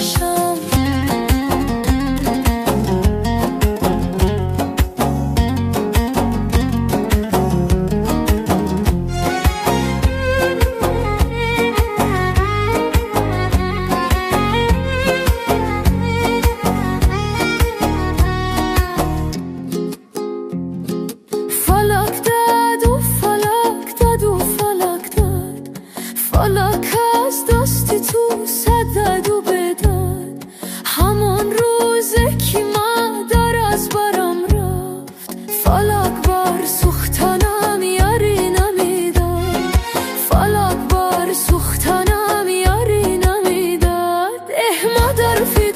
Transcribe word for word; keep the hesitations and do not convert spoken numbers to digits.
باشم. فلک داد و فلک داد و فلک داد، فلک از دستی تو صد داد و بداد. همان روزه که مادر از برم رفت، فلک بر سوختنم یاری نمیداد، فلک بر سوختنم یاری نمیداد. اه مادر